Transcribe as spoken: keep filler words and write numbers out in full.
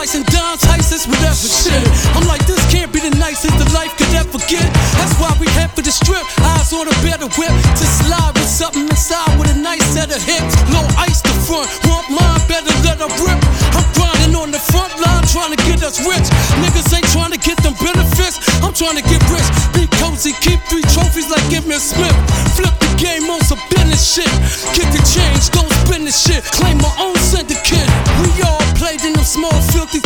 Slicing dimes, heists, whatever shit. I'm like, this can't be the nicest the life could ever get. That's why we head for the strip. Eyes on a better whip. To slide with something inside with a nice set of hips. Low ice the front, want mine, better let her rip. I'm grinding on the front line, trying to get us rich. Niggas ain't trying to get them benefits. I'm trying to get rich. Be cozy, keep three trophies like Emmitt Smith. Flip the game on some business shit. Get the change, don't spin the shit. Claim my own syndicate. We all played in them small filthy